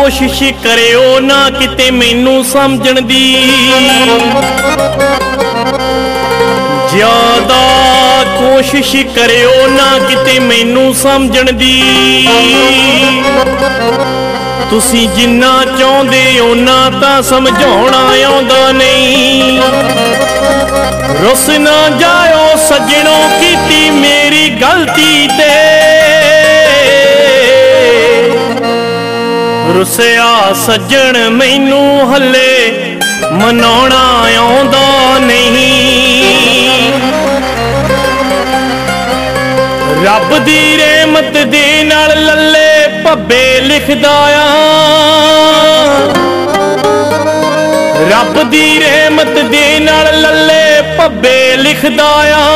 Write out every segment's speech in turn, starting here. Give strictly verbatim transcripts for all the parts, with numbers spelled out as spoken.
कोशिश करियो ना किते मैनू समझण दी, ज्यादा कोशिश करियो ना किते मैनू समझण दी। तुसी जिन्ना चाहुंदे उन्ना तां समझाउणा आउंदा नहीं। रुस ना जाओ सज्जणों कीती मेरी गलती ते, रुसिया सज्जण मैनू हले मनाउणा आउंदा नहीं। रब दी रहमत दे नाल लल्ले भब्बे लिखदा आ, रब दी रहमत दे नाल लल्ले भब्बे लिखदा आ।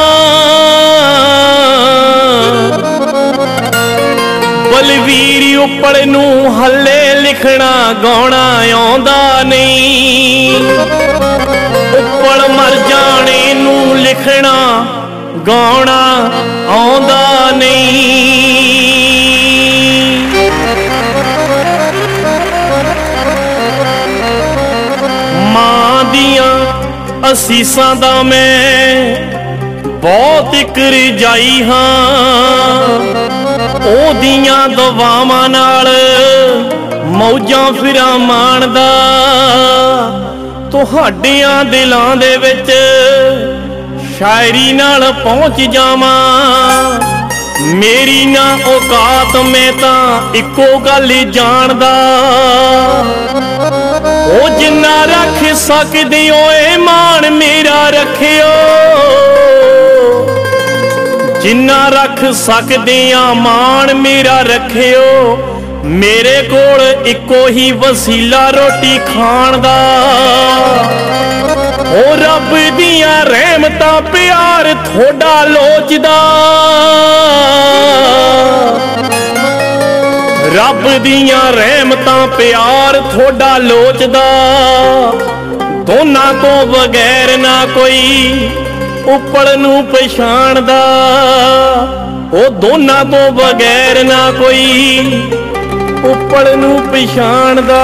बलवीर उप्पड़ नू हले लिखना गाउणा आउंदा नहीं। उप्पड़ मर जाने नू लिखना गाउणा आउंदा नहीं। मां दियां असीसां दा मैं बहुत इक रजाई हां, ओदियां दुआवां नाल मौजां फिरां माणदा। तुहाडियां दिलां दे विच शायरी नाल पहुंच जावां, मेरी ना औकात मैं तां इक्को गल जानदा। ओ जिन्ना रख सकदे हो ए मान मेरा रखियो, जिन्ना रख सकदे आ मान मेरा रखियो। मेरे कोल इक्को ही वसीला रोटी खाण दा। ओ रब दियां रहमतां प्यार थोड़ा लोचदा, रब दियां रहमतां प्यार थोड़ा लोचदा। दोनां तो बगैर ना कोई उप्पड़ नू पछाणदा, ओ दोनां तो बगैर ना कोई उप्पड़ नू पछाणदा।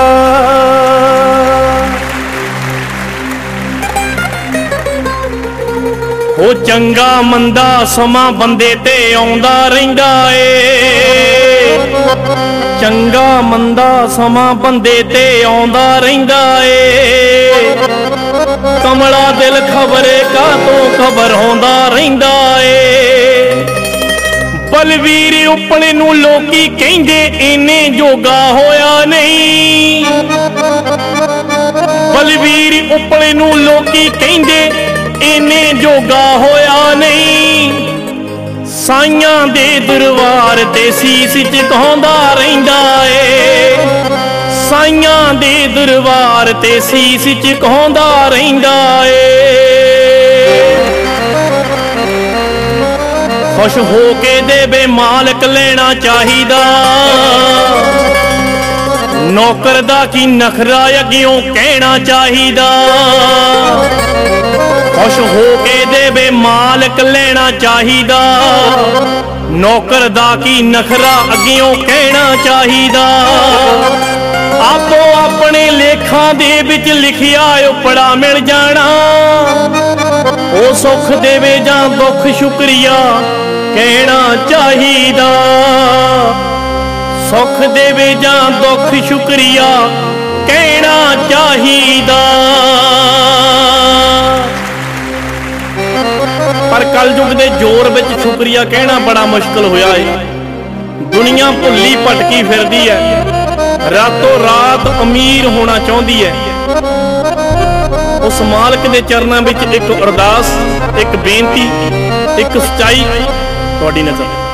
ओ चंगा मंदा समां बंदे ते आउंदा रहिंदा ए, चंगा मंदा समां बंदे ते आउंदा रहिंदा ए। कमला दिल खबरे का तो खबर होंदा रहिंदा ए। बलवीर उप्पड़ नू लोकी कहिंदे इन्ने जोगा होया नहीं। बलवीर उप्पड़ नू लोकी कहिंदे इन्ने जोगा होया नहीं। साइयां दे दरबार ते सीस झुकाउंदा रहिंदा ए, साइयां दे दरबार ते सीस झुकाउंदा रहिंदा ए। खुश हो के देवे मालक लेना चाहिदा, नौकर दा की नखरा अगियों कहना चाहिदा। खुश हो के देवे मालक लेना चाहिदा, नौकर दा की नखरा अगियों कहना चाहिदा। आपो अपने लेखां दे विच लिखिया उप्पड़ा मिल जाना। ओ सुख देवे जां दुख शुक्रिया कहना चाहिदा, सुख देवे जां दुख शुक्रिया कहना चाहिदा। पर कलयुग दे जोर विच शुक्रिया कहना बड़ा मुश्किल होया है। दुनिया भुल्ली भटकी फिरदी है, रातों रात अमीर होना चाहती है। उस मालक के चरणों में एक अरदास, एक बेनती, एक सच्चाई तुहाडी नज़र